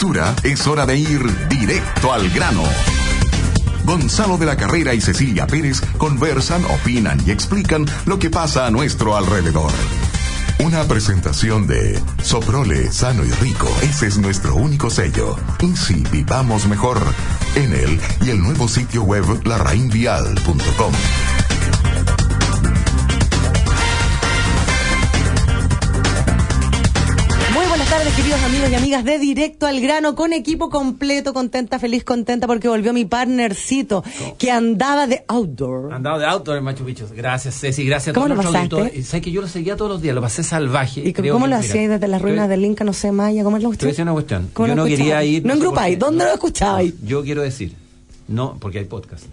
coyuntura, es hora de ir directo al grano. Gonzalo de la Carrera y Cecilia Pérez conversan, opinan y explican lo que pasa a nuestro alrededor. Una presentación de Soprole Sano y Rico. Ese es nuestro único sello. Y si vivamos mejor, en él y el nuevo sitio web larrainvial.com. Buenas tardes, queridos amigos y amigas de Directo al Grano, con equipo completo, contenta, feliz, contenta porque volvió mi partnercito, que andaba de outdoor. Andaba de outdoor en Machu Picchu. Gracias, Ceci, gracias a todos ¿Cómo lo pasaste? auditores. Sabes que yo lo seguía todos los días, lo pasé salvaje. ¿Y cómo lo hacíais desde las ruinas del Inca, no sé, Maya? ¿Cómo es la cuestión? Te voy a decir una cuestión. Yo no quería ir... No en grupáis, ¿dónde lo escuchabais? Yo quiero decir... No, porque hay podcast.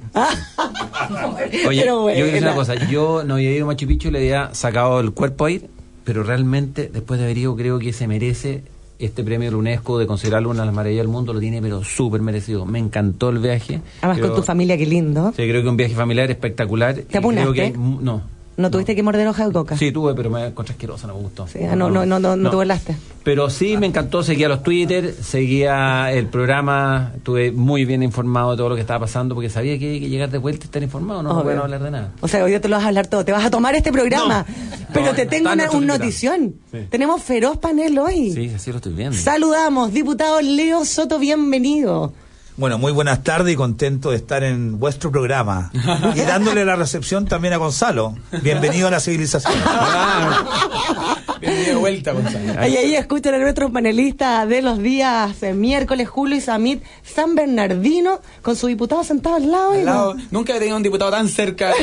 Oye, yo quiero decir una cosa. Yo no había ido a Machu Picchu, le había sacado el cuerpo a ir, pero realmente, después de haber ido, creo que se merece este premio de la UNESCO de considerarlo una de las maravillas del mundo. Lo tiene, pero súper merecido. Me encantó el viaje. Además, con tu familia, qué lindo. Sí, creo que un viaje familiar espectacular. ¿Te apunaste? ¿No tuviste que morder hoja de coca? Sí, tuve, pero me encontré asquerosa, no me gustó. Sí, no te burlaste. Pero sí, me encantó, seguía los Twitter, seguía el programa, estuve muy bien informado de todo lo que estaba pasando, porque sabía que hay que llegar de vuelta y estar informado, no voy a hablar de nada. O sea, hoy día te lo vas a hablar todo, te vas a tomar este programa, pero te tengo un notición. Sí. Tenemos feroz panel hoy. Sí, así lo estoy viendo. Saludamos, diputado Leo Soto, bienvenido. Bueno, muy buenas tardes y contento de estar en vuestro programa. Y dándole la recepción también a Gonzalo. Bienvenido a la civilización. Bienvenido de vuelta, Gonzalo. Ahí escuchan a nuestros panelistas de los días miércoles, Julio y Samit San Bernardino, con su diputado sentado al lado. Nunca he tenido un diputado tan cerca.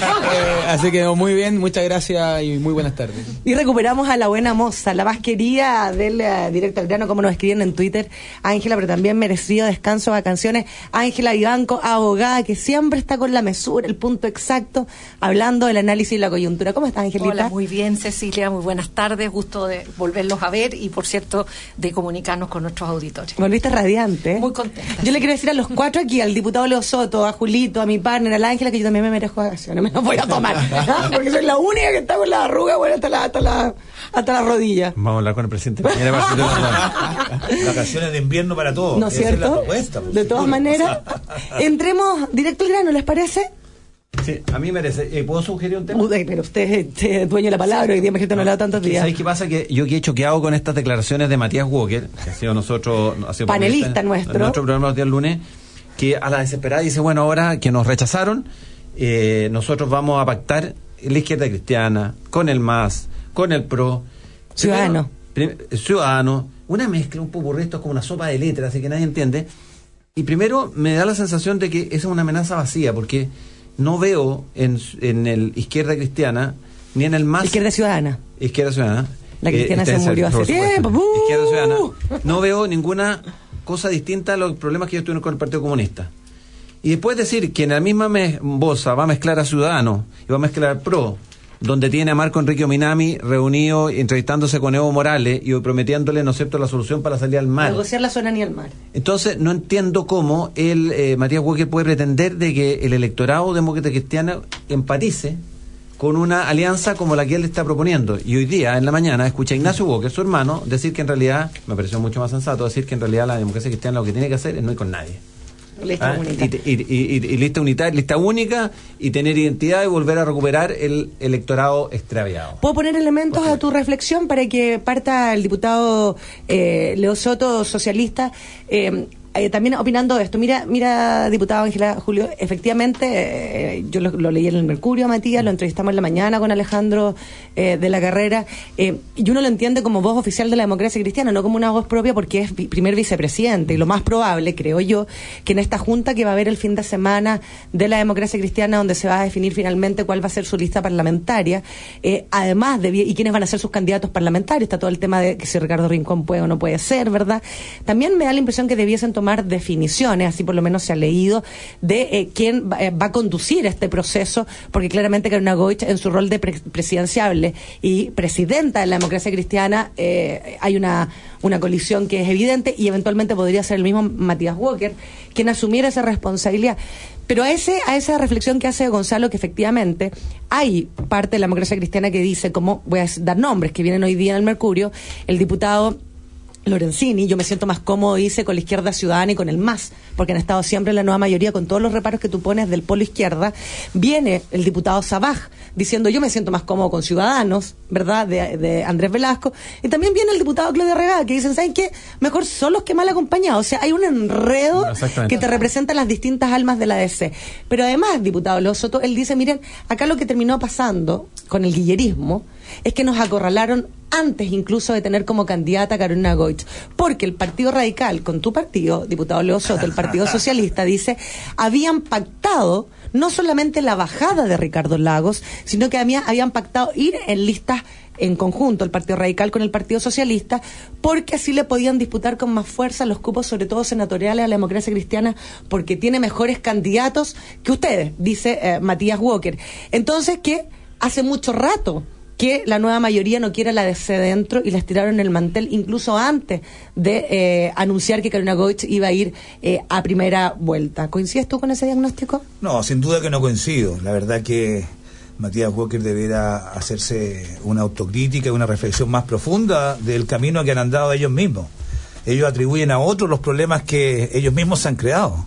Así que muy bien, muchas gracias y muy buenas tardes. Y recuperamos a la buena moza, la más querida del Directo al Grano, como nos escriben en Twitter, Ángela, pero también merecido descanso, vacaciones, Ángela Vivanco, abogada, que siempre está con la mesura, el punto exacto, hablando del análisis y la coyuntura. ¿Cómo estás, Angelita? Hola, muy bien, Cecilia, muy buenas tardes, gusto de volverlos a ver y, por cierto, de comunicarnos con nuestros auditores. Volviste radiante. Muy contenta. Yo le quiero decir a los cuatro aquí, al diputado Leo Soto, a Julito, a mi partner, a la Ángela, que yo también me merezco vacaciones, me las voy a tomar, porque soy la única que está con la arruga, bueno, hasta la rodilla. Vamos a hablar con el presidente. Vacaciones de invierno para todos. ¿No es cierto? Es la propuesta, de todas maneras, entremos directo al grano, ¿les parece? Sí, a mí merece. ¿Puedo sugerir un tema? Pero usted es dueño de la palabra, hoy día me no le ha dado tantos días. ¿Sabes qué pasa? Que yo que he choqueado con estas declaraciones de Matías Walker, que ha sido panelista nuestro. En nuestro programa los días lunes, que a la desesperada dice, bueno, ahora que nos rechazaron, nosotros vamos a pactar la izquierda cristiana, con el MAS, con el PRO. Ciudadano, una mezcla, un popurrí, esto es como una sopa de letras, así que nadie entiende. Y primero me da la sensación de que esa es una amenaza vacía, porque no veo en el Izquierda Cristiana ni en el MAS. Izquierda Ciudadana. La cristiana se murió hace tiempo. Izquierda Ciudadana. No veo ninguna cosa distinta a los problemas que ellos tuvieron con el Partido Comunista. Y después decir que en la misma bolsa va a mezclar a Ciudadanos y va a mezclar al PRO, donde tiene a Marco Enrique Ominami reunido, entrevistándose con Evo Morales y prometiéndole, ¿no es cierto?, la solución para salir al mar. Negociar la zona ni al mar. Entonces, no entiendo cómo Matías Walker puede pretender de que el electorado demócrata cristiano empatice con una alianza como la que él está proponiendo. Y hoy día, en la mañana, escuché a Ignacio Walker, su hermano, decir que en realidad, me pareció mucho más sensato, decir que en realidad la democracia cristiana lo que tiene que hacer es no ir con nadie. Lista lista única y tener identidad y volver a recuperar el electorado extraviado. ¿Puedo poner elementos a tu reflexión para que parta el diputado Leo Soto, socialista, también opinando de esto? Mira, diputado Ángela, Julio, efectivamente, yo lo leí en el Mercurio, Matías, lo entrevistamos en la mañana con Alejandro de la Carrera, y uno lo entiende como voz oficial de la democracia cristiana, no como una voz propia, porque es primer vicepresidente, y lo más probable, creo yo, que en esta junta que va a haber el fin de semana de la democracia cristiana, donde se va a definir finalmente cuál va a ser su lista parlamentaria, además y quiénes van a ser sus candidatos parlamentarios, está todo el tema de que si Ricardo Rincón puede o no puede ser, ¿verdad? También me da la impresión que debiesen tomar definiciones, así por lo menos se ha leído, de quién va a conducir este proceso, porque claramente Karina Goich, en su rol de presidenciable y presidenta de la democracia cristiana, hay una colisión que es evidente, y eventualmente podría ser el mismo Matías Walker quien asumiera esa responsabilidad. Pero a esa reflexión que hace Gonzalo, que efectivamente hay parte de la democracia cristiana que dice, como voy a dar nombres que vienen hoy día en el Mercurio, el diputado Lorenzini, yo me siento más cómodo, dice, con la izquierda ciudadana y con el MAS, porque han estado siempre en la nueva mayoría con todos los reparos que tú pones del polo izquierda. Viene el diputado Sabaj diciendo yo me siento más cómodo con Ciudadanos, ¿verdad?, de Andrés Velasco, y también viene el diputado Claudio Regada, que dicen, ¿saben qué? Mejor solos que mal acompañados. O sea, hay un enredo que te representa las distintas almas de la DC. Pero además, diputado Leo Soto, él dice, miren, acá lo que terminó pasando con el guillerismo es que nos acorralaron antes incluso de tener como candidata a Carolina Goich, porque el Partido Radical, con tu partido, diputado Leo Soto, el Partido Socialista, dice, habían pactado no solamente la bajada de Ricardo Lagos, sino que habían pactado ir en listas en conjunto, el Partido Radical con el Partido Socialista, porque así le podían disputar con más fuerza los cupos, sobre todo senatoriales, a la Democracia Cristiana, porque tiene mejores candidatos que ustedes, dice Matías Walker. Entonces, que hace mucho rato que la nueva mayoría no quiere la DC dentro y les tiraron el mantel incluso antes de anunciar que Carolina Goich iba a ir a primera vuelta. ¿Coincides tú con ese diagnóstico? No, sin duda que no coincido. La verdad que Matías Walker deberá hacerse una autocrítica, una reflexión más profunda del camino que han andado ellos mismos. Ellos atribuyen a otros los problemas que ellos mismos se han creado.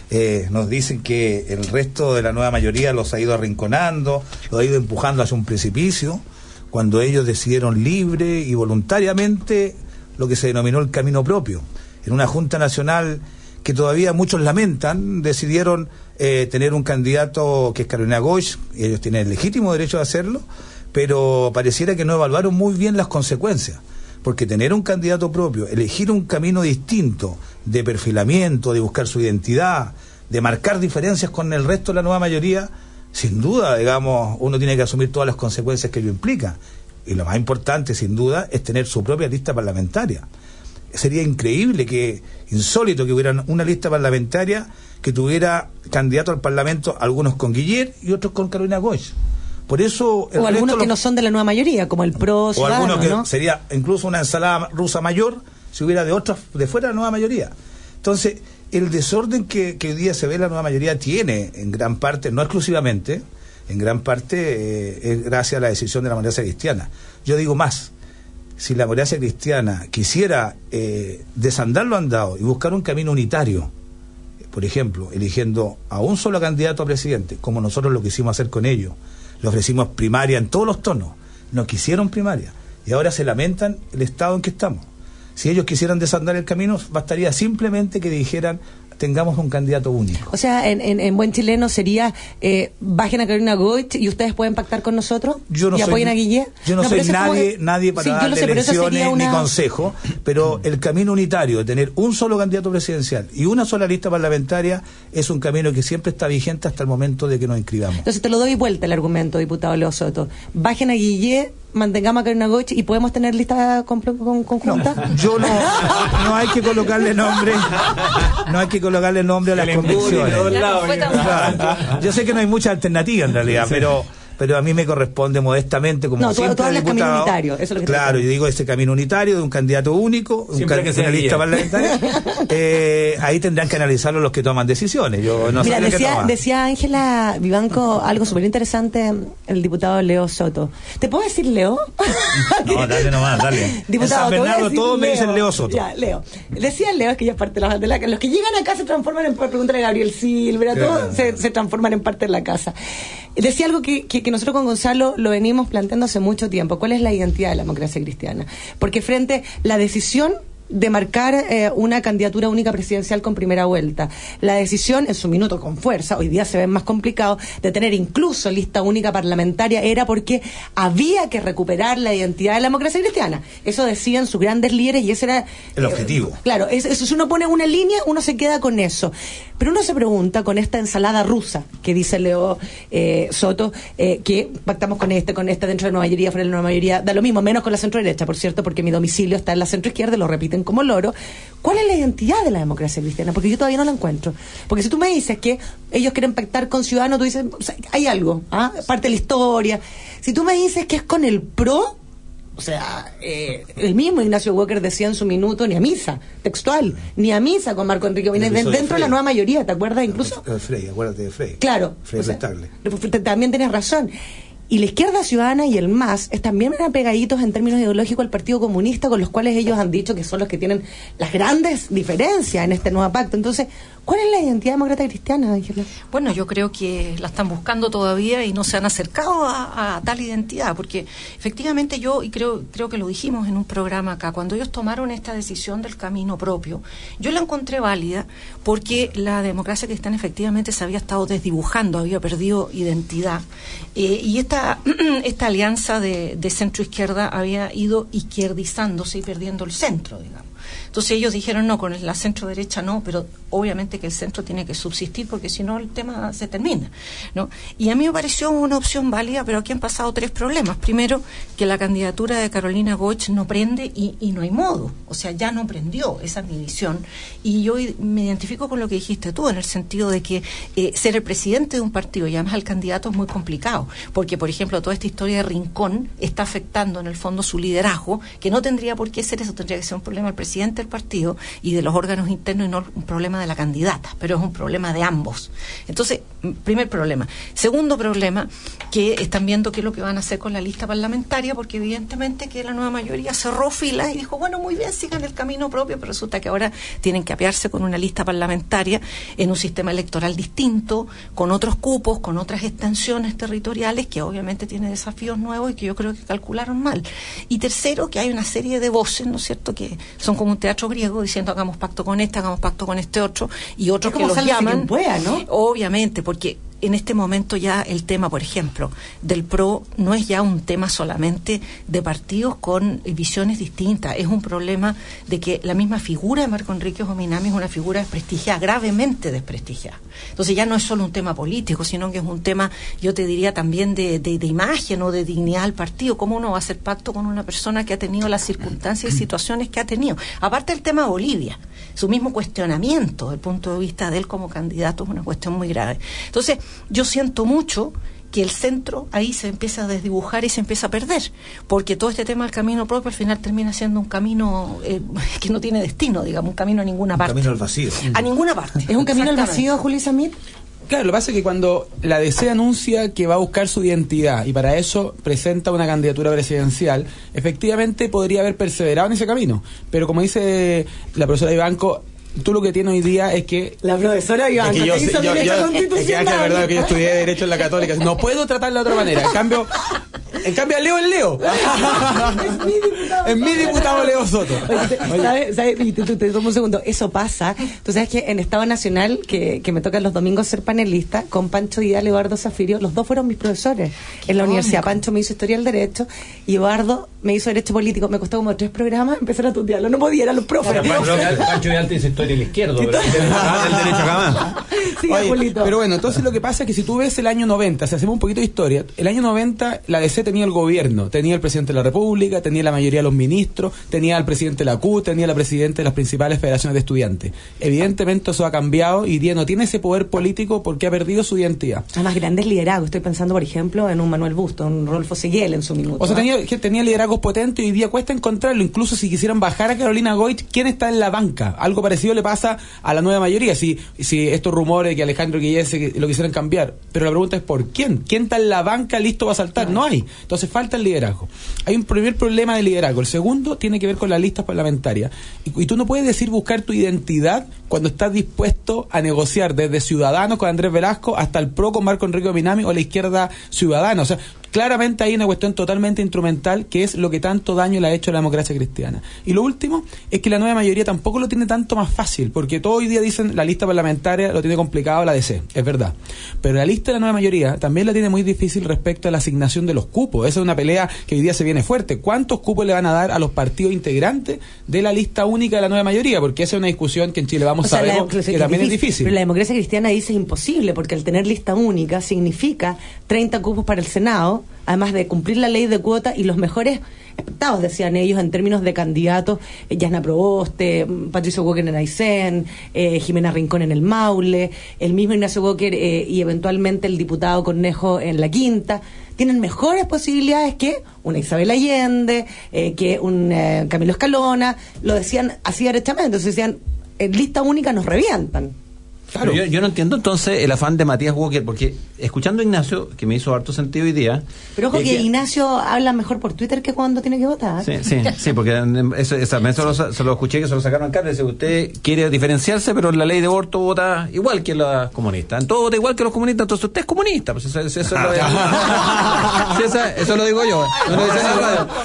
Nos dicen que el resto de la nueva mayoría los ha ido arrinconando, los ha ido empujando hacia un precipicio, cuando ellos decidieron libre y voluntariamente lo que se denominó el camino propio. En una Junta Nacional que todavía muchos lamentan, decidieron tener un candidato que es Carolina Goich, y ellos tienen el legítimo derecho de hacerlo, pero pareciera que no evaluaron muy bien las consecuencias, porque tener un candidato propio, elegir un camino distinto de perfilamiento, de buscar su identidad, de marcar diferencias con el resto de la nueva mayoría, sin duda, digamos, uno tiene que asumir todas las consecuencias que ello implica. Y lo más importante, sin duda, es tener su propia lista parlamentaria. Sería increíble, insólito que hubiera una lista parlamentaria que tuviera candidato al Parlamento, algunos con Guillet y otros con Carolina Goich. Por eso... O algunos que no son de la nueva mayoría, como el PRO, o algunos que, ¿no? Sería incluso una ensalada rusa mayor si hubiera de fuera de la nueva mayoría. Entonces, el desorden que hoy día se ve en la nueva mayoría tiene, en gran parte, no exclusivamente, en gran parte es gracias a la decisión de la Democracia Cristiana. Yo digo más, si la Democracia Cristiana quisiera desandar lo andado y buscar un camino unitario, por ejemplo, eligiendo a un solo candidato a presidente, como nosotros lo quisimos hacer con ellos, le ofrecimos primaria en todos los tonos, no quisieron primaria, y ahora se lamentan el estado en que estamos. Si ellos quisieran desandar el camino, bastaría simplemente que dijeran, tengamos un candidato único. O sea, en buen chileno sería, bajen a Carolina Goich y ustedes pueden pactar con nosotros y apoyen a Guillet. Yo no soy nadie para darle lecciones ni consejo, pero el camino unitario de tener un solo candidato presidencial y una sola lista parlamentaria es un camino que siempre está vigente hasta el momento de que nos inscribamos. Entonces te lo doy vuelta el argumento, diputado Leo Soto. Bajen a Guillet, mantengamos a Carolina Goich y podemos tener lista conjunta. No hay que colocarle nombre, a las convicciones. Yo sé que no hay mucha alternativa en realidad, pero a mí me corresponde modestamente como simple tú hablas diputado. Camino unitario, eso es lo que claro, yo digo ese camino unitario de un candidato único, una lista parlamentaria. Ahí tendrán que analizarlo los que toman decisiones. Yo no Mira, sé decía Ángela Vivanco algo súper interesante, el diputado Leo Soto. ¿Te puedo decir Leo? No, dale nomás, dale. Diputado, en San Bernardo todos me dicen Leo Soto. Ya, Leo. Decía Leo, es que ya es parte de la los que llegan acá se transforman en, pregúntale a Gabriel Silva, todos se transforman en parte de la casa. Decía algo que nosotros con Gonzalo lo venimos planteando hace mucho tiempo. ¿Cuál es la identidad de la Democracia Cristiana? Porque frente a la decisión de marcar una candidatura única presidencial con primera vuelta, la decisión en su minuto con fuerza, hoy día se ve más complicado, de tener incluso lista única parlamentaria, era porque había que recuperar la identidad de la Democracia Cristiana. Eso decían sus grandes líderes y ese era el objetivo. Claro, eso, si uno pone una línea, uno se queda con eso. Pero uno se pregunta con esta ensalada rusa que dice Leo Soto, que pactamos con este dentro de la nueva mayoría, fuera de la nueva mayoría, da lo mismo, menos con la centro derecha, por cierto, porque mi domicilio está en la centro izquierda, lo repiten como loro. ¿Cuál es la identidad de la Democracia Cristiana? Porque yo todavía no la encuentro. Porque si tú me dices que ellos quieren pactar con Ciudadanos, tú dices, o sea, hay algo, parte de la historia. Si tú me dices que es con el PRO, o sea, el mismo Ignacio Walker decía en su minuto, ni a misa, textual, ni a misa con Marco Enrique dentro de la nueva mayoría, ¿te acuerdas? Incluso Frey, acuérdate de Frey. Claro, Frey Restable. También tenés razón. Y la izquierda ciudadana y el MAS también eran pegaditos en términos ideológicos al Partido Comunista, con los cuales ellos han dicho que son los que tienen las grandes diferencias en este nuevo pacto. Entonces, ¿cuál es la identidad demócrata cristiana, Ángela? Bueno, yo creo que la están buscando todavía y no se han acercado a tal identidad, porque efectivamente creo que lo dijimos en un programa acá, cuando ellos tomaron esta decisión del camino propio, yo la encontré válida porque la democracia cristiana efectivamente se había estado desdibujando, había perdido identidad, y esta alianza de centro-izquierda había ido izquierdizándose y perdiendo el centro, digamos. Entonces ellos dijeron, no, con la centro-derecha no, pero obviamente que el centro tiene que subsistir porque si no el tema se termina, ¿no? Y a mí me pareció una opción válida, pero aquí han pasado 3 problemas. Primero, que la candidatura de Carolina Goich no prende y no hay modo, o sea, ya no prendió, esa es mi visión. Y yo me identifico con lo que dijiste tú, en el sentido de que ser el presidente de un partido y además el candidato es muy complicado, porque, por ejemplo, toda esta historia de Rincón está afectando en el fondo su liderazgo, que no tendría por qué ser eso, tendría que ser un problema del presidente del partido y de los órganos internos y no un problema de la candidata, pero es un problema de ambos. Entonces, primer problema. Segundo problema, que están viendo qué es lo que van a hacer con la lista parlamentaria, porque evidentemente que la nueva mayoría cerró filas y dijo, bueno, muy bien, sigan el camino propio, pero resulta que ahora tienen que apearse con una lista parlamentaria en un sistema electoral distinto, con otros cupos, con otras extensiones territoriales, que obviamente tiene desafíos nuevos y que yo creo que calcularon mal. Y tercero, que hay una serie de voces, ¿no es cierto?, que son como un teatro griego diciendo hagamos pacto con este, hagamos pacto con este otro, y otros que los llaman, pueda, ¿no? Obviamente, porque en este momento ya el tema, por ejemplo, del PRO no es ya un tema solamente de partidos con visiones distintas, es un problema de que la misma figura de Marco Enrique Ominami es una figura desprestigiada, gravemente desprestigiada. Entonces ya no es solo un tema político, sino que es un tema, yo te diría también de imagen o de dignidad al partido. ¿Cómo uno va a hacer pacto con una persona que ha tenido las circunstancias y situaciones que ha tenido? Aparte del tema Bolivia, su mismo cuestionamiento desde el punto de vista de él como candidato es una cuestión muy grave. Entonces, yo siento mucho que el centro ahí se empieza a desdibujar y se empieza a perder, porque todo este tema del camino propio al final termina siendo un camino que no tiene destino, digamos, un camino a ninguna parte. Un camino al vacío. A ninguna parte. ¿Es un camino al vacío, Juli Samir? Claro, lo que pasa es que cuando la DC anuncia que va a buscar su identidad y para eso presenta una candidatura presidencial, efectivamente podría haber perseverado en ese camino. Pero como dice la profesora Vivanco, tú lo que tienes hoy día es que... La profesora Vivanco, es que es la verdad que yo estudié Derecho en la Católica. No puedo tratarla de otra manera. En cambio, Leo es Leo. Es mi diputado Leo Soto. ¿Sabes? Te tomo un segundo. Eso pasa. Tú sabes que en Estado Nacional, que me toca los domingos ser panelista, con Pancho Vidal y Eduardo Zafirio, los dos fueron mis profesores en la universidad. Pancho me hizo Historia del Derecho y Eduardo me hizo Derecho Político. Me costó como 3 programas empezar a estudiarlo. No podía, eran los profes. Pancho Vidal te hizo Historia del Izquierdo, pero el derecho acá más. Sí, oye, pero bueno, entonces lo que pasa es que si tú ves el año 90, si hacemos un poquito de historia, el año 90 la DC tenía el gobierno, tenía el presidente de la República, tenía la mayoría de los ministros, tenía al presidente de la CUT, tenía la presidenta de las principales federaciones de estudiantes. Evidentemente eso ha cambiado y día no tiene ese poder político porque ha perdido su identidad. Además, grandes liderazgos. Estoy pensando, por ejemplo, en un Manuel Busto, un Rodolfo Seguel en su minuto. O sea, tenía liderazgos potentes y hoy día cuesta encontrarlo. Incluso si quisieran bajar a Carolina Goich, ¿quién está en la banca? Algo parecido le pasa a la nueva mayoría. Si estos rumores de que Alejandro Guillese lo quisieran cambiar, pero la pregunta es ¿por quién? ¿Quién está en la banca listo para saltar? No hay. Entonces falta el liderazgo. Hay un primer problema de liderazgo. El segundo tiene que ver con las listas parlamentarias. Y tú no puedes decir buscar tu identidad cuando estás dispuesto a negociar desde Ciudadanos con Andrés Velasco hasta el PRO con Marco Enrique Ominami o la izquierda ciudadana. O sea, claramente hay una cuestión totalmente instrumental que es lo que tanto daño le ha hecho a la democracia cristiana. Y lo último es que la nueva mayoría tampoco lo tiene tanto más fácil, porque todos hoy día dicen la lista parlamentaria lo tiene complicado la DC, es verdad. Pero la lista de la nueva mayoría también la tiene muy difícil respecto a la asignación de los cupos. Esa es una pelea que hoy día se viene fuerte. ¿Cuántos cupos le van a dar a los partidos integrantes de la lista única de la nueva mayoría? Porque esa es una discusión que en Chile sabemos que también es difícil. Pero la democracia cristiana dice imposible, porque al tener lista única significa 30 cupos para el Senado, además de cumplir la ley de cuota y los mejores expectados, decían ellos, en términos de candidatos, Yasna Proboste, Patricio Walker en Aysén, Jimena Rincón en el Maule, el mismo Ignacio Walker y eventualmente el diputado Cornejo en la Quinta, tienen mejores posibilidades que una Isabel Allende, que un Camilo Escalona, lo decían así derechamente, entonces decían, en lista única nos revientan. Claro. Pero yo no entiendo entonces el afán de Matías Walker, porque escuchando a Ignacio, que me hizo harto sentido hoy día. Pero ojo que Ignacio habla mejor por Twitter que cuando tiene que votar. Sí, porque eso se lo escuché que se lo sacaron acá. Dice, usted quiere diferenciarse, pero en la ley de aborto vota igual que los comunistas. En todo vota igual que los comunistas, entonces usted es comunista. Pues eso lo digo yo. No lo dice en la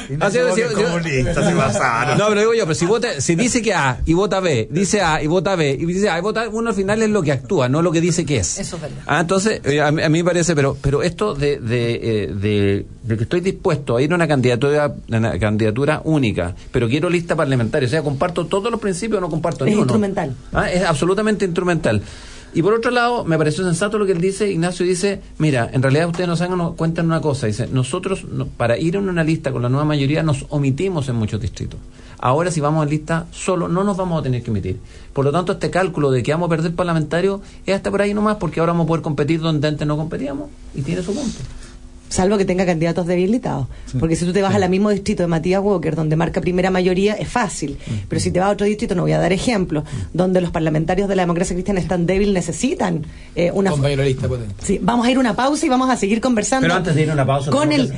radio. No, pero digo yo, pero si dice que A y vota B, dice A y vota B, y dice A y vota, uno al final es lo que actúa, no lo que dice que es. Eso es verdad. Entonces, a mí me parece, pero esto de que estoy dispuesto a ir a una candidatura única, pero quiero lista parlamentaria, o sea, comparto todos los principios o no comparto ninguno. Es instrumental. Es absolutamente instrumental. Y por otro lado, me pareció sensato lo que él dice. Ignacio dice, mira, en realidad ustedes nos cuentan una cosa, dice, nosotros para ir en una lista con la nueva mayoría nos omitimos en muchos distritos. Ahora si vamos en lista solo no nos vamos a tener que emitir. Por lo tanto, este cálculo de que vamos a perder parlamentarios es hasta por ahí nomás, porque ahora vamos a poder competir donde antes no competíamos, y tiene su punto. Salvo que tenga candidatos debilitados. Porque si tú te vas al mismo distrito de Matías Walker, donde marca primera mayoría, es fácil. Pero si te vas a otro distrito, no voy a dar ejemplos, donde los parlamentarios de la democracia cristiana están débiles, necesitan una... Compañero lista potente. Sí, vamos a ir a una pausa y vamos a seguir conversando. Pero antes de ir a una pausa... Con el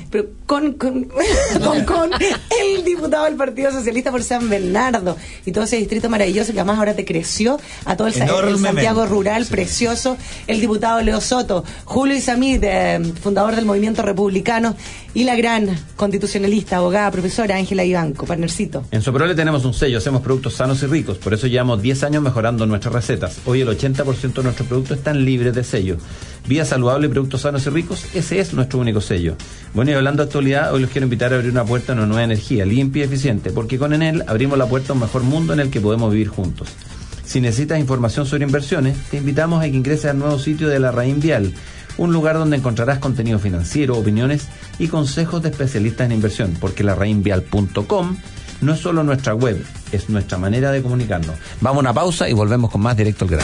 diputado del Partido Socialista por San Bernardo y todo ese distrito maravilloso que además ahora te creció a todo el Santiago rural, precioso. El diputado Leo Soto, Julio Isamid, fundador del Movimiento Republicano, y la gran constitucionalista, abogada, profesora Ángela Ivanco, partnercito. En Soprole tenemos un sello, hacemos productos sanos y ricos, por eso llevamos 10 años mejorando nuestras recetas. Hoy el 80% de nuestros productos están libres de sello. Vía saludable y productos sanos y ricos, ese es nuestro único sello. Bueno, y hablando de actualidad, hoy los quiero invitar a abrir una puerta a una nueva energía, limpia y eficiente, porque con Enel abrimos la puerta a un mejor mundo en el que podemos vivir juntos. Si necesitas información sobre inversiones, te invitamos a que ingreses al nuevo sitio de La Raín Vial, un lugar donde encontrarás contenido financiero, opiniones y consejos de especialistas en inversión, porque larrainvial.com no es solo nuestra web, es nuestra manera de comunicarnos. Vamos a una pausa y volvemos con más Directo al Grano.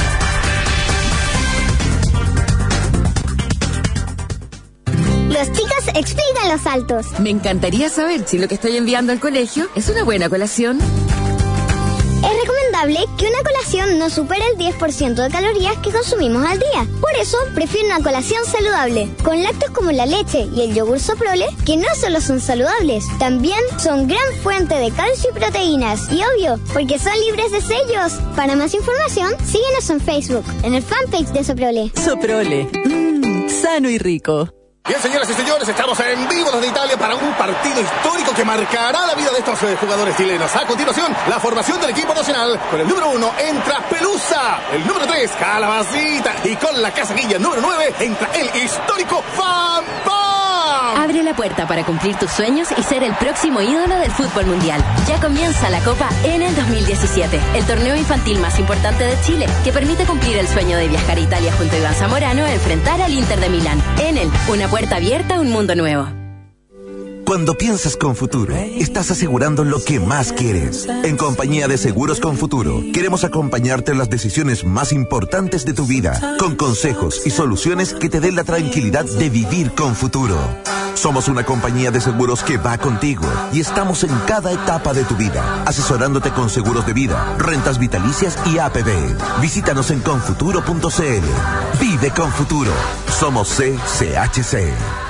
Los chicos explican los saltos. Me encantaría saber si lo que estoy enviando al colegio es una buena colación. Es recomendable que una colación no supere el 10% de calorías que consumimos al día. Por eso, prefiero una colación saludable, con lácteos como la leche y el yogur Soprole, que no solo son saludables, también son gran fuente de calcio y proteínas. Y obvio, porque son libres de sellos. Para más información, síguenos en Facebook, en el fanpage de Soprole. Soprole, sano y rico. Bien, señoras y señores, estamos en vivo desde Italia para un partido histórico que marcará la vida de estos jugadores chilenos. A continuación, la formación del equipo nacional. Con el número 1 entra Pelusa, el número 3 Calabacita y con la casaquilla número 9 entra el histórico Pam Pam. Abre la puerta para cumplir tus sueños y ser el próximo ídolo del fútbol mundial. Ya comienza la Copa Enel 2017, el torneo infantil más importante de Chile, que permite cumplir el sueño de viajar a Italia junto a Iván Zamorano a enfrentar al Inter de Milán. Enel, una puerta abierta a un mundo nuevo. Cuando piensas con Futuro, estás asegurando lo que más quieres. En compañía de Seguros con Futuro, queremos acompañarte en las decisiones más importantes de tu vida, con consejos y soluciones que te den la tranquilidad de vivir con futuro. Somos una compañía de seguros que va contigo y estamos en cada etapa de tu vida, asesorándote con seguros de vida, rentas vitalicias y APB. Visítanos en confuturo.cl. Vive con Futuro. Somos CCHC.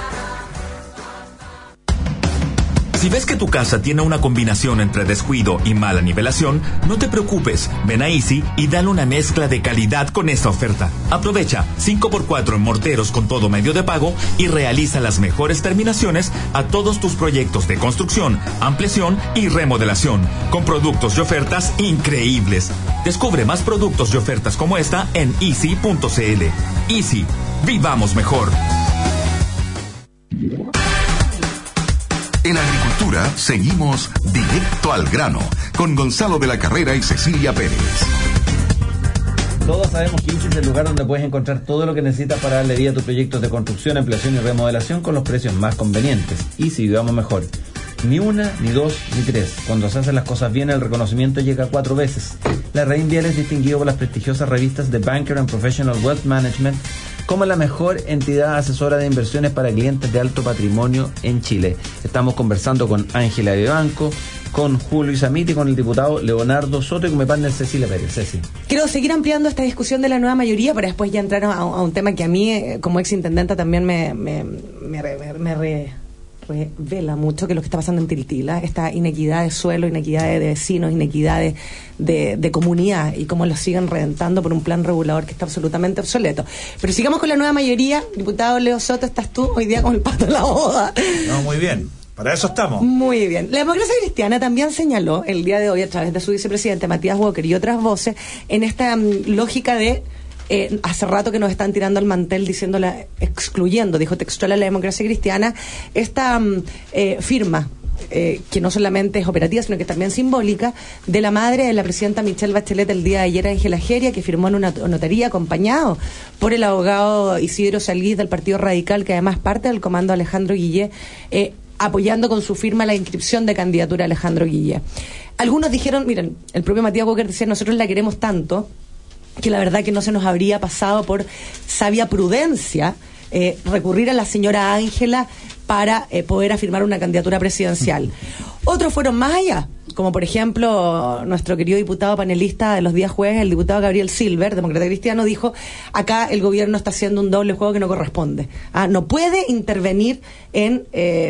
Si ves que tu casa tiene una combinación entre descuido y mala nivelación, no te preocupes. Ven a Easy y dale una mezcla de calidad con esta oferta. Aprovecha 5x4 en morteros con todo medio de pago y realiza las mejores terminaciones a todos tus proyectos de construcción, ampliación y remodelación, con productos y ofertas increíbles. Descubre más productos y ofertas como esta en easy.cl. Easy, vivamos mejor. En agricultura seguimos directo al grano con Gonzalo de la Carrera y Cecilia Pérez. Todos sabemos que Easy es el lugar donde puedes encontrar todo lo que necesitas para darle vida a tus proyectos de construcción, ampliación y remodelación con los precios más convenientes. Easy, vivamos mejor. Ni una, ni dos, ni tres. Cuando se hacen las cosas bien, el reconocimiento llega 4 veces. La Raín Vial es distinguido por las prestigiosas revistas de Banker and Professional Wealth Management como la mejor entidad asesora de inversiones para clientes de alto patrimonio en Chile. Estamos conversando con Ángela Ivanco, con Julio Isamiti y con el diputado Leonardo Soto y con mi partner Cecilia Pérez. Ceci. Quiero seguir ampliando esta discusión de la nueva mayoría para después ya entrar a un tema que a mí, como exintendenta, también me revela mucho, que es lo que está pasando en Tiltila, esta inequidad de suelo, inequidad de vecinos, inequidad de comunidad, y cómo lo siguen reventando por un plan regulador que está absolutamente obsoleto. Pero sigamos con la nueva mayoría. Diputado Leo Soto, estás tú hoy día con el pato en la boda. No, muy bien. Para eso estamos. Muy bien. La Democracia Cristiana también señaló el día de hoy, a través de su vicepresidente Matías Walker y otras voces, en esta lógica de hace rato que nos están tirando al mantel diciéndola, excluyendo, dijo textual, a la Democracia Cristiana, esta firma que no solamente es operativa, sino que también simbólica, de la madre de la presidenta Michelle Bachelet el día de ayer, Ángela Geria, que firmó en una notaría acompañado por el abogado Isidro Salguís del Partido Radical, que además es parte del comando Alejandro Guillé, apoyando con su firma la inscripción de candidatura a Alejandro Guillé. Algunos dijeron, miren, el propio Matías Walker decía, nosotros la queremos tanto que la verdad que no se nos habría pasado por sabia prudencia recurrir a la señora Ángela para poder afirmar una candidatura presidencial. Otros fueron más allá, como por ejemplo nuestro querido diputado panelista de los días jueves, el diputado Gabriel Silver, demócrata cristiano, dijo, acá el gobierno está haciendo un doble juego que no corresponde. No puede intervenir en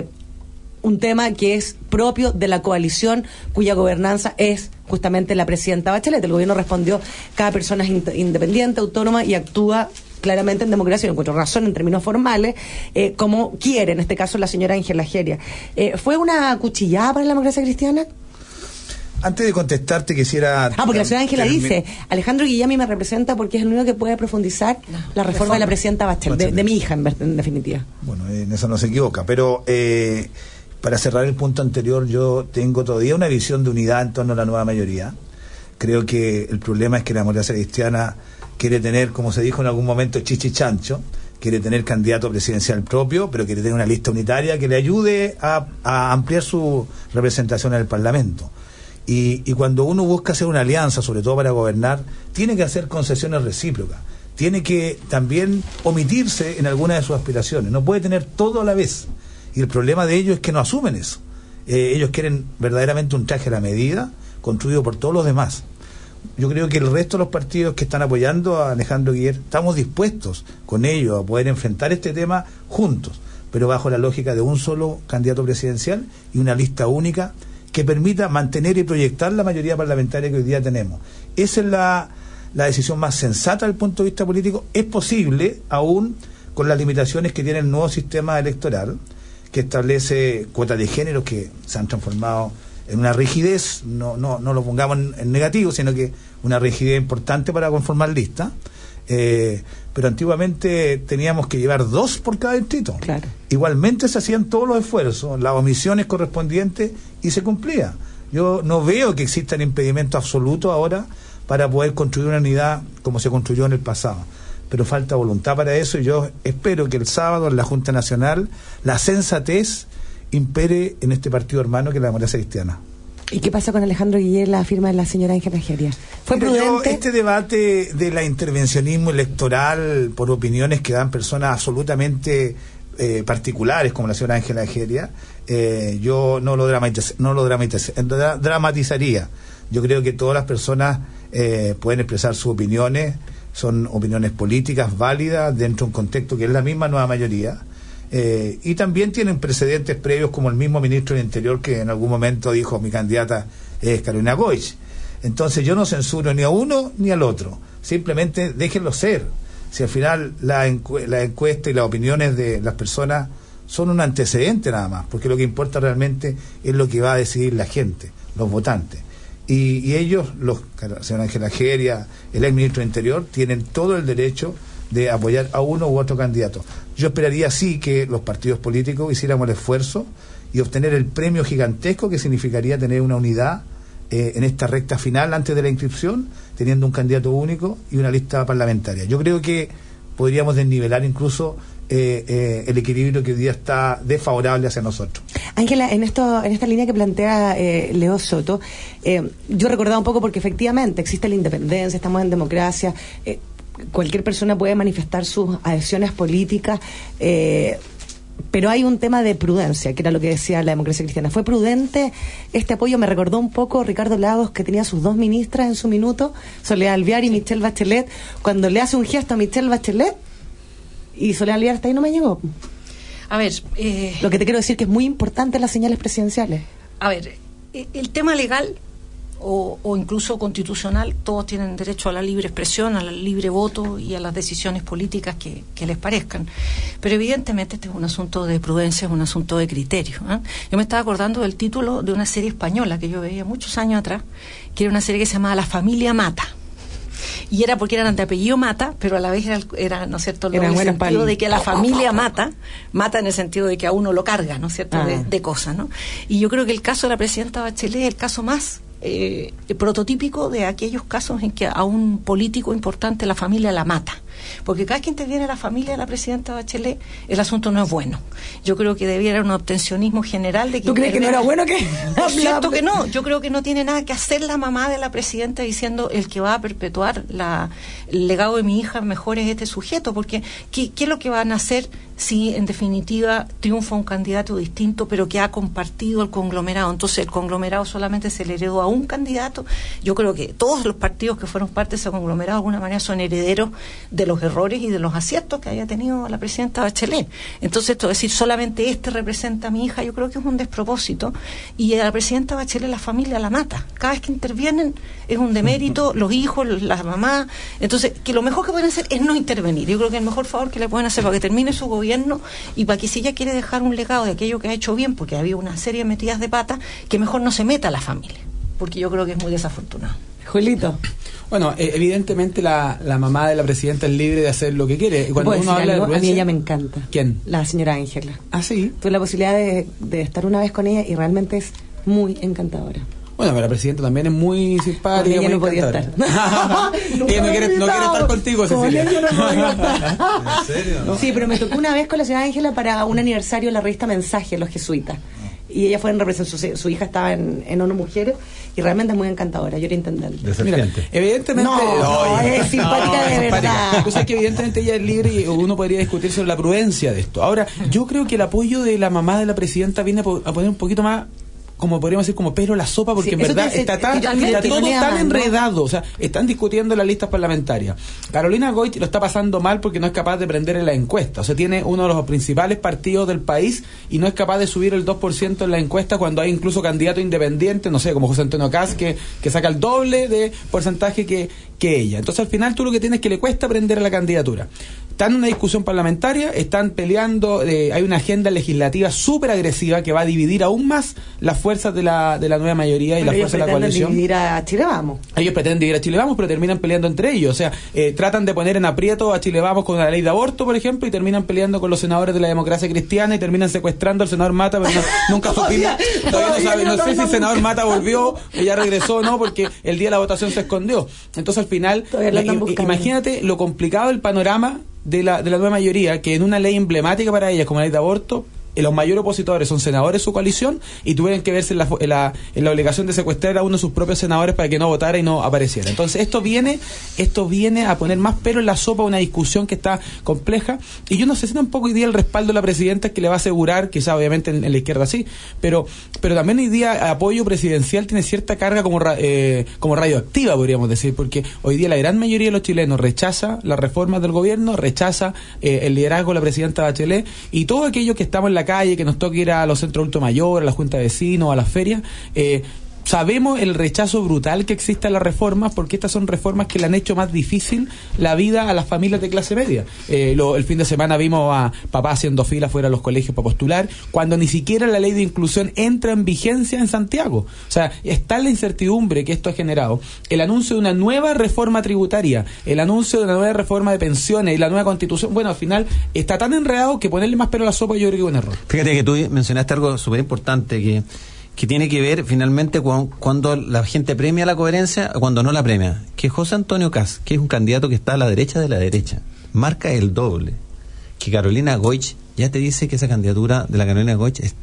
un tema que es propio de la coalición cuya gobernanza es justamente la presidenta Bachelet. El gobierno respondió, cada persona es independiente, autónoma y actúa claramente en democracia, y no encuentro razón en términos formales, como quiere, en este caso la señora Ángela Geria. ¿Fue una cuchillada para la Democracia Cristiana? Antes de contestarte quisiera... porque la señora Ángela dice, Alejandro Guillami me representa porque es el único que puede profundizar la reforma de la presidenta Bachelet, de mi hija en definitiva. Bueno, en eso no se equivoca, pero para cerrar el punto anterior, yo tengo todavía una visión de unidad en torno a la nueva mayoría. Creo que el problema es que la Democracia Cristiana quiere tener, como se dijo en algún momento, chichichancho, quiere tener candidato presidencial propio, pero quiere tener una lista unitaria que le ayude a ampliar su representación en el Parlamento. Y cuando uno busca hacer una alianza, sobre todo para gobernar, tiene que hacer concesiones recíprocas, tiene que también omitirse en algunas de sus aspiraciones, no puede tener todo a la vez. Y el problema de ellos es que no asumen eso. Ellos quieren verdaderamente un traje a la medida, construido por todos los demás. Yo creo que el resto de los partidos que están apoyando a Alejandro Guillermo estamos dispuestos con ellos a poder enfrentar este tema juntos, pero bajo la lógica de un solo candidato presidencial y una lista única que permita mantener y proyectar la mayoría parlamentaria que hoy día tenemos. Esa es la decisión más sensata desde el punto de vista político. Es posible, aún con las limitaciones que tiene el nuevo sistema electoral, que establece cuotas de género que se han transformado en una rigidez, no lo pongamos en negativo, sino que una rigidez importante para conformar listas. Pero antiguamente teníamos que llevar 2 por cada distrito. Claro. Igualmente se hacían todos los esfuerzos, las omisiones correspondientes, y se cumplía. Yo no veo que exista un impedimento absoluto ahora para poder construir una unidad como se construyó en el pasado. Pero falta voluntad para eso, y yo espero que el sábado en la Junta Nacional la sensatez impere en este partido hermano que es la Democracia Cristiana. ¿Y qué pasó con Alejandro Guillermo, la firma de la señora Ángela Geria? ¿Fue prudente? Este debate de la intervencionismo electoral por opiniones que dan personas absolutamente particulares como la señora Ángela Geria, yo no lo dramatizaría. Yo creo que todas las personas pueden expresar sus opiniones, son opiniones políticas válidas dentro de un contexto que es la misma nueva mayoría. Y también tienen precedentes previos, como el mismo ministro del Interior que en algún momento dijo, mi candidata es Carolina Goich. Entonces yo no censuro ni a uno ni al otro, simplemente déjenlo ser. Si al final la encuesta y las opiniones de las personas son un antecedente nada más, porque lo que importa realmente es lo que va a decidir la gente, los votantes. Y ellos, la señora Ángela Geria, el ex ministro del Interior, tienen todo el derecho de apoyar a uno u otro candidato. Yo esperaría sí que los partidos políticos hiciéramos el esfuerzo y obtener el premio gigantesco que significaría tener una unidad en esta recta final antes de la inscripción, teniendo un candidato único y una lista parlamentaria. Yo creo que podríamos desnivelar incluso el equilibrio que hoy día está desfavorable hacia nosotros. Ángela, en esta línea que plantea Leo Soto, yo recordaba un poco porque efectivamente existe la independencia, estamos en democracia, cualquier persona puede manifestar sus adhesiones políticas, pero hay un tema de prudencia, que era lo que decía la Democracia Cristiana. Fue prudente este apoyo, me recordó un poco Ricardo Lagos, que tenía sus 2 ministras en su minuto, Soledad Alvear y Michelle Bachelet, cuando le hace un gesto a Michelle Bachelet, y Soledad Alvear hasta ahí no me llegó. A ver, lo que te quiero decir que es muy importante las señales presidenciales. A ver, el tema legal o incluso constitucional, todos tienen derecho a la libre expresión, al libre voto y a las decisiones políticas que les parezcan. Pero evidentemente este es un asunto de prudencia, es un asunto de criterio, ¿eh? Yo me estaba acordando del título de una serie española que yo veía muchos años atrás, que era una serie que se llamaba La familia Mata. Y era porque eran de apellido Mata, pero a la vez era ¿no es cierto?, en el sentido de que la familia mata en el sentido de que a uno lo carga, ¿no es cierto?, de cosas, ¿no? Y yo creo que el caso de la presidenta Bachelet es el caso más prototípico de aquellos casos en que a un político importante la familia la mata. Porque cada vez que interviene la familia de la presidenta Bachelet, el asunto no es bueno. Yo creo que debiera haber un obtencionismo general de que... ¿Tú crees que no era bueno que...? Por cierto que no. Yo creo que no tiene nada que hacer la mamá de la presidenta diciendo el que va a perpetuar el legado de mi hija mejor es este sujeto. Porque ¿qué es lo que van a hacer si en definitiva triunfa un candidato distinto pero que ha compartido el conglomerado? Entonces el conglomerado solamente se le heredó a un candidato. Yo creo que todos los partidos que fueron parte de ese conglomerado de alguna manera son herederos de los errores y de los aciertos que haya tenido la presidenta Bachelet. Entonces esto de decir solamente este representa a mi hija, yo creo que es un despropósito, y a la presidenta Bachelet la familia la mata. Cada vez que intervienen es un demérito, los hijos, las mamás. Entonces, que lo mejor que pueden hacer es no intervenir. Yo creo que el mejor favor que le pueden hacer para que termine su gobierno y para que si ella quiere dejar un legado de aquello que ha hecho bien, porque había una serie de metidas de pata, que mejor no se meta a la familia, porque yo creo que es muy desafortunado. Julito. Bueno, evidentemente la mamá de la presidenta es libre de hacer lo que quiere. Cuando uno habla de a mí ella me encanta. ¿Quién? La señora Ángela. ¿Ah, sí? Tuve la posibilidad de estar una vez con ella y realmente es muy encantadora. Bueno, pero la presidenta también es muy simpática. Ella no podía estar. Ella no quiere estar contigo, Cecilia. ¿En serio? ¿No? Sí, pero me tocó una vez con la señora Ángela para un aniversario de la revista Mensaje, Los Jesuitas. Y ella fue en representación, su hija estaba en ONU Mujeres, y realmente es muy encantadora. Yo era intendente. Mira, evidentemente no, es simpática de verdad. O sea, que evidentemente ella es libre y uno podría discutir sobre la prudencia de esto. Ahora, yo creo que el apoyo de la mamá de la presidenta viene a poner un poquito más, como podríamos decir, como pelo a la sopa, porque sí, en verdad está todo tan enredado. O sea, están discutiendo las listas parlamentarias. Carolina Goich lo está pasando mal porque no es capaz de prender en la encuesta. O sea, tiene uno de los principales partidos del país y no es capaz de subir el 2% en la encuesta cuando hay incluso candidatos independientes, no sé, como José Antonio Caz, que saca el doble de porcentaje que ella. Entonces, al final, tú lo que tienes es que le cuesta prender a la candidatura. Están en una discusión parlamentaria, están peleando, hay una agenda legislativa súper agresiva que va a dividir aún más las fuerzas de la nueva mayoría y las fuerzas de la coalición. Dividir a Chile Vamos. Ellos pretenden dividir a Chile Vamos, pero terminan peleando entre ellos. O sea, tratan de poner en aprieto a Chile Vamos con la ley de aborto, por ejemplo, y terminan peleando con los senadores de la Democracia Cristiana y terminan secuestrando al senador Mata, pero nunca supimos. Todavía no sé si el senador Mata volvió o ya regresó o no, porque el día de la votación se escondió. Entonces, al final, imagínate lo complicado del panorama de la nueva mayoría, que en una ley emblemática para ellas como la ley de aborto, los mayores opositores son senadores de su coalición y tuvieron que verse en la obligación de secuestrar a uno de sus propios senadores para que no votara y no apareciera. Entonces esto viene a poner más pelo en la sopa, una discusión que está compleja, y yo no sé si tampoco hoy día el respaldo de la presidenta es que le va a asegurar, quizá obviamente en la izquierda sí, pero también hoy día apoyo presidencial tiene cierta carga como radioactiva, podríamos decir, porque hoy día la gran mayoría de los chilenos rechaza las reformas del gobierno, rechaza el liderazgo de la presidenta Bachelet, y todo aquello que estamos en la calle, que nos toque ir a los centros adultos mayores, a la junta de vecinos, a las ferias, sabemos el rechazo brutal que existe a las reformas, porque estas son reformas que le han hecho más difícil la vida a las familias de clase media. El fin de semana vimos a papás haciendo fila fuera de los colegios para postular, cuando ni siquiera la ley de inclusión entra en vigencia en Santiago. O sea, está la incertidumbre que esto ha generado. El anuncio de una nueva reforma tributaria, el anuncio de una nueva reforma de pensiones y la nueva constitución, bueno, al final está tan enredado que ponerle más pelo a la sopa yo creo que es un error. Fíjate que tú mencionaste algo súper importante que tiene que ver finalmente con cuando la gente premia la coherencia o cuando no la premia. Que José Antonio Caz, que es un candidato que está a la derecha de la derecha, marca el doble. Que Carolina Goich ya te dice que esa candidatura de la Carolina Goich es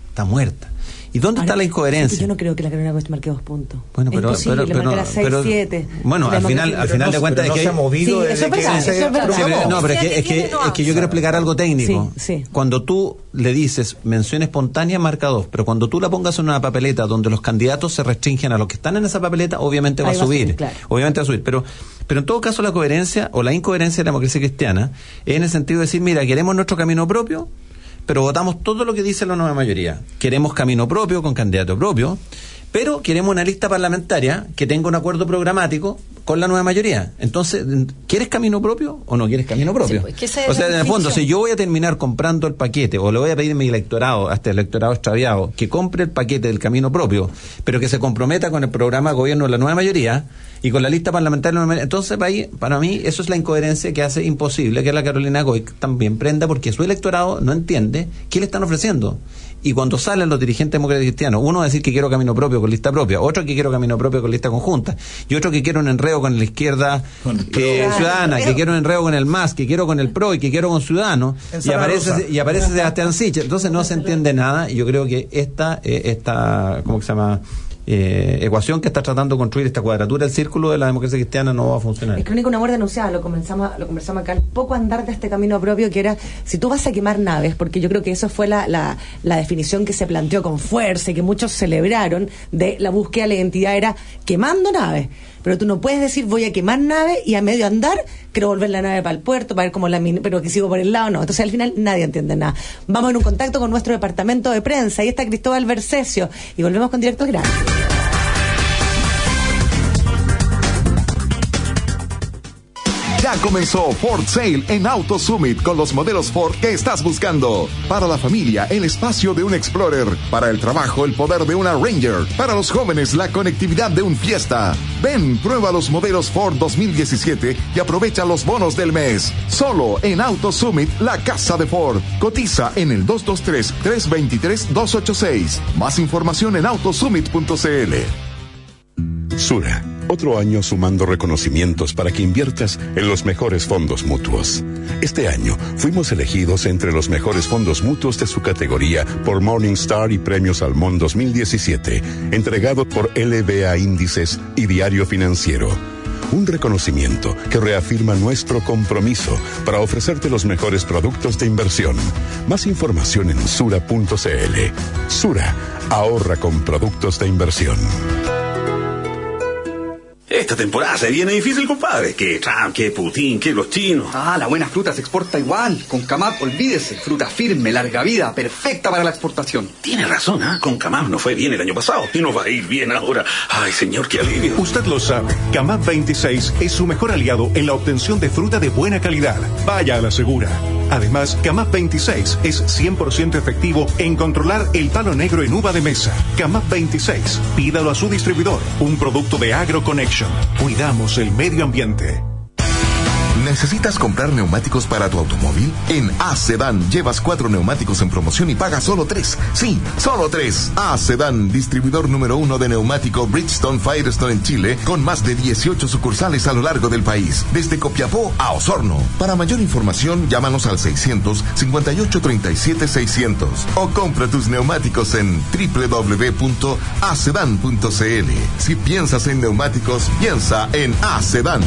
está muerta. ¿Y dónde está la incoherencia? Yo no creo que la Carolina Goich marque 2 puntos. Bueno, pero marcará 6, 7. Bueno, al final de cuentas no es que se ha movido eso es verdad, eso es verdad. No, pero es que yo quiero explicar algo técnico. Sí. Cuando tú le dices mención espontánea, marca 2, pero cuando tú la pongas en una papeleta donde los candidatos se restringen a los que están en esa papeleta, obviamente va a subir. Claro. Obviamente va a subir, pero en todo caso la coherencia o la incoherencia de la democracia cristiana es en el sentido de decir, mira, queremos nuestro camino propio, pero votamos todo lo que dice la nueva mayoría. Queremos camino propio con candidato propio, pero queremos una lista parlamentaria que tenga un acuerdo programático con la nueva mayoría. Entonces, ¿quieres camino propio o no quieres camino propio? Sí, pues, o sea, en el fondo, si yo voy a terminar comprando el paquete o le voy a pedir a mi electorado, hasta el electorado extraviado, que compre el paquete del camino propio, pero que se comprometa con el programa de gobierno de la nueva mayoría y con la lista parlamentaria, entonces para mí eso es la incoherencia que hace imposible que la Carolina Goich también prenda, porque su electorado no entiende qué le están ofreciendo. Y cuando salen los dirigentes demócratas cristianos, uno va a decir que quiero camino propio con lista propia, otro que quiero camino propio con lista conjunta, y otro que quiero un enredo con la izquierda ciudadana, que quiero un enredo con el MAS, que quiero con el PRO y que quiero con Ciudadanos, y aparece Sebastián Sichel. Entonces no se entiende nada, y yo creo que esta ¿cómo se llama? Ecuación que está tratando de construir esta cuadratura del círculo de la democracia cristiana no va a funcionar. Es crónica una muerte anunciada, lo conversamos acá, el poco andar de este camino propio, que era, si tú vas a quemar naves, porque yo creo que eso fue la definición que se planteó con fuerza y que muchos celebraron de la búsqueda de la identidad, era quemando naves. Pero tú no puedes decir voy a quemar naves y a medio andar quiero volver la nave para el puerto, para ver cómo pero que sigo por el lado, no. Entonces al final nadie entiende nada. Vamos en un contacto con nuestro departamento de prensa. Ahí está Cristóbal Bercesio y volvemos con Directo al Grano. Ya comenzó Ford Sale en Auto Summit con los modelos Ford que estás buscando. Para la familia, el espacio de un Explorer. Para el trabajo, el poder de una Ranger. Para los jóvenes, la conectividad de un Fiesta. Ven, prueba los modelos Ford 2017 y aprovecha los bonos del mes. Solo en Auto Summit, la casa de Ford. Cotiza en el 223-323-286. Más información en autosummit.cl. Sura, otro año sumando reconocimientos para que inviertas en los mejores fondos mutuos. Este año fuimos elegidos entre los mejores fondos mutuos de su categoría por Morningstar y Premios Salmón 2017, entregado por LBA Índices y Diario Financiero. Un reconocimiento que reafirma nuestro compromiso para ofrecerte los mejores productos de inversión. Más información en sura.cl. Sura, ahorra con productos de inversión. Esta temporada se viene difícil, compadre. Que Trump, que Putin, que los chinos. La buena fruta se exporta igual. Con Camap, olvídese. Fruta firme, larga vida, perfecta para la exportación. Tiene razón, Con Camap no fue bien el año pasado y nos va a ir bien ahora. Ay, señor, qué alivio. Usted lo sabe. Camap 26 es su mejor aliado en la obtención de fruta de buena calidad. Vaya a la segura. Además, Camap 26 es 100% efectivo en controlar el palo negro en uva de mesa. Camap 26, pídalo a su distribuidor. Un producto de AgroConnection. Cuidamos el medio ambiente. ¿Necesitas comprar neumáticos para tu automóvil? En A-Sedan llevas 4 neumáticos en promoción y pagas solo 3. Sí, solo 3. A-Sedan, distribuidor número 1 de neumático Bridgestone Firestone en Chile, con más de 18 sucursales a lo largo del país, desde Copiapó a Osorno. Para mayor información, llámanos al 600-5837-600 o compra tus neumáticos en www.acedan.cl. Si piensas en neumáticos, piensa en A-Sedan.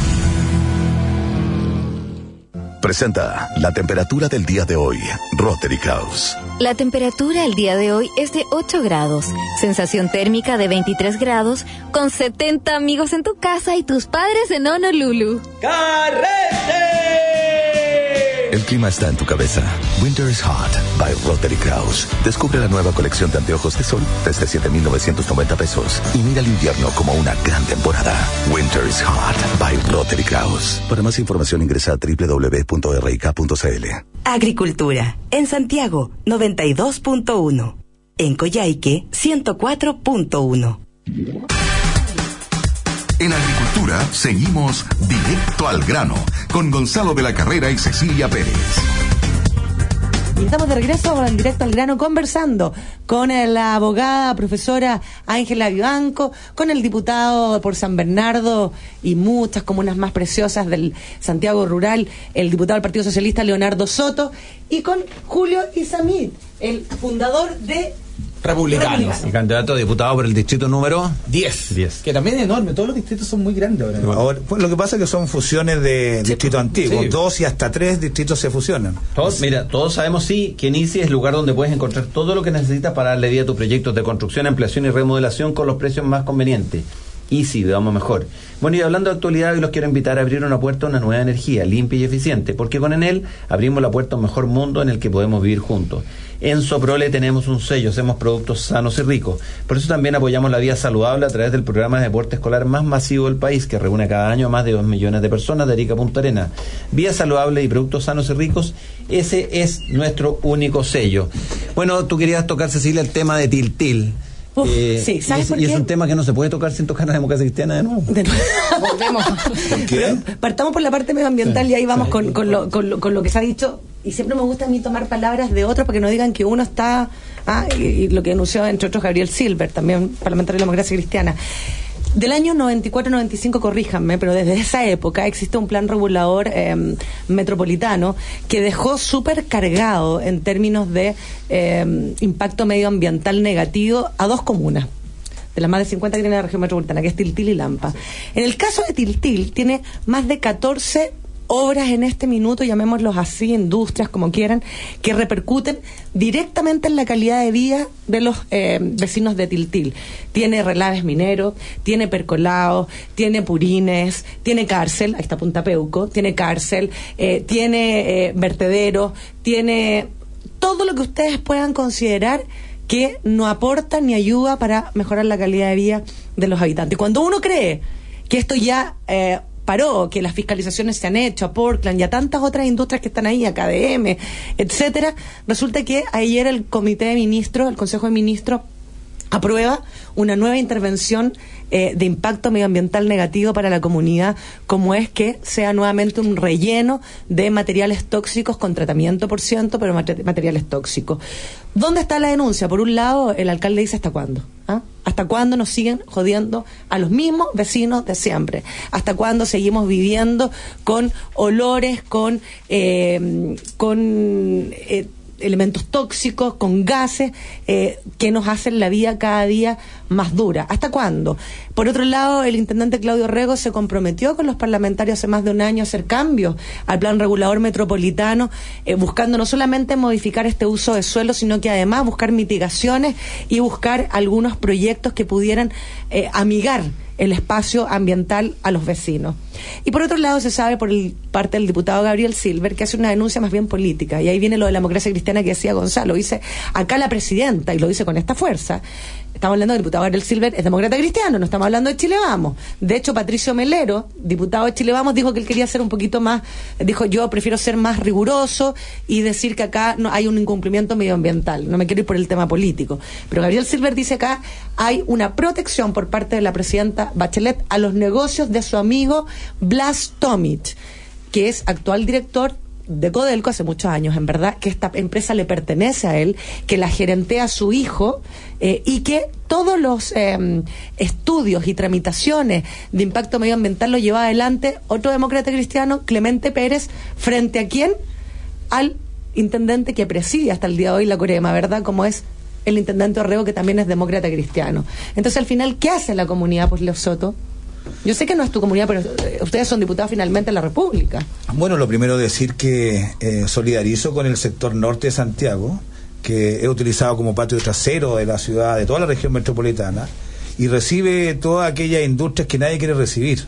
Presenta la temperatura del día de hoy, Rotary House. La temperatura el día de hoy es de 8 grados, sensación térmica de 23 grados, con 70 amigos en tu casa y tus padres en Honolulu. ¡Carrete! El clima está en tu cabeza. Winter is Hot by Rotary Kraus. Descubre la nueva colección de anteojos de sol desde 7,990 pesos y mira el invierno como una gran temporada. Winter is Hot by Rotary Kraus. Para más información ingresa a www.rik.cl. Agricultura. En Santiago, 92.1. En Coyhaique, 104.1. En Agricultura seguimos directo al grano con Gonzalo de la Carrera y Cecilia Pérez. Y estamos de regreso en Directo al Grano conversando con la abogada, profesora Ángela Vivanco, con el diputado por San Bernardo y muchas comunas más preciosas del Santiago Rural, el diputado del Partido Socialista Leonardo Soto, y con Julio Isamit, el fundador de republicanos. Y candidato a diputado por el distrito número 10. Que también es enorme, todos los distritos son muy grandes ahora. Ahora, pues, lo que pasa es que son fusiones de distritos antiguos, sí. 2 y hasta 3 distritos se fusionan. Todos sabemos que ICI es el lugar donde puedes encontrar todo lo que necesitas para darle vida a tus proyectos de construcción, ampliación y remodelación con los precios más convenientes. Easy, vamos mejor. Bueno, y hablando de actualidad, hoy los quiero invitar a abrir una puerta a una nueva energía, limpia y eficiente, porque con Enel abrimos la puerta a un mejor mundo en el que podemos vivir juntos. En Soprole tenemos un sello, hacemos productos sanos y ricos. Por eso también apoyamos la vida saludable a través del programa de deporte escolar más masivo del país, que reúne cada año a más de 2 millones de personas de Arica a Punta Arenas. Vida saludable y productos sanos y ricos, ese es nuestro único sello. Bueno, tú querías tocar, Cecilia, el tema de Tiltil. Sí, ¿sabes por qué? Y es un tema que no se puede tocar sin tocar la democracia cristiana de nuevo. Volvemos. Pero partamos por la parte medioambiental y ahí vamos con lo que se ha dicho. Y siempre me gusta a mí tomar palabras de otros para que no digan que uno está... y lo que denunció, entre otros, Gabriel Silver, también parlamentario de la democracia cristiana. Del año 94-95, corríjanme, pero desde esa época existe un plan regulador metropolitano que dejó súper cargado en términos de impacto medioambiental negativo a 2 comunas de las más de 50 que tiene la región metropolitana, que es Tiltil y Lampa. En el caso de Tiltil, tiene más de 14 obras en este minuto, llamémoslos así, industrias, como quieran, que repercuten directamente en la calidad de vida de los vecinos de Tiltil. Tiene relaves mineros, tiene percolados, tiene purines, tiene cárcel, ahí está Punta Peuco, tiene cárcel, tiene vertederos, tiene todo lo que ustedes puedan considerar que no aporta ni ayuda para mejorar la calidad de vida de los habitantes. Cuando uno cree que esto ya... paró, que las fiscalizaciones se han hecho a Portland y a tantas otras industrias que están ahí, a KDM, etcétera, resulta que ayer el Comité de Ministros, el Consejo de Ministros, aprueba una nueva intervención de impacto medioambiental negativo para la comunidad, como es que sea nuevamente un relleno de materiales tóxicos con tratamiento por ciento, pero materiales tóxicos. ¿Dónde está la denuncia? Por un lado, el alcalde dice ¿hasta cuándo? ¿Hasta cuándo nos siguen jodiendo a los mismos vecinos de siempre? ¿Hasta cuándo seguimos viviendo con olores, con elementos tóxicos, con gases que nos hacen la vida cada día más dura? ¿Hasta cuándo? Por otro lado, el intendente Claudio Rego se comprometió con los parlamentarios hace más de un año a hacer cambios al plan regulador metropolitano, buscando no solamente modificar este uso de suelo, sino que además buscar mitigaciones y buscar algunos proyectos que pudieran amigar el espacio ambiental a los vecinos. Y por otro lado, se sabe por parte del diputado Gabriel Silver que hace una denuncia más bien política, y ahí viene lo de la democracia cristiana que decía Gonzalo. Dice acá la presidenta, y lo dice con esta fuerza, estamos hablando del diputado Gabriel Silver, es demócrata cristiano, no estamos hablando de Chile Vamos. De hecho, Patricio Melero, diputado de Chile Vamos, dijo que él quería ser un poquito más, dijo yo prefiero ser más riguroso y decir que acá no hay un incumplimiento medioambiental, no me quiero ir por el tema político. Pero Gabriel Silver dice acá hay una protección por parte de la presidenta Bachelet a los negocios de su amigo Blas Tomic, que es actual director de Codelco hace muchos años, en verdad, que esta empresa le pertenece a él, que la gerentea su hijo, y que todos los estudios y tramitaciones de impacto medioambiental lo lleva adelante otro demócrata cristiano, Clemente Pérez, frente a quién, al intendente que preside hasta el día de hoy la Corema, ¿verdad? Como es el intendente Orrego, que también es demócrata cristiano. Entonces, al final, ¿qué hace la comunidad, pues, Leo Soto? Yo sé que no es tu comunidad, pero ustedes son diputados finalmente en la República. Bueno, lo primero decir que solidarizo con el sector norte de Santiago, que he utilizado como patio trasero de la ciudad, de toda la región metropolitana, y recibe todas aquellas industrias que nadie quiere recibir.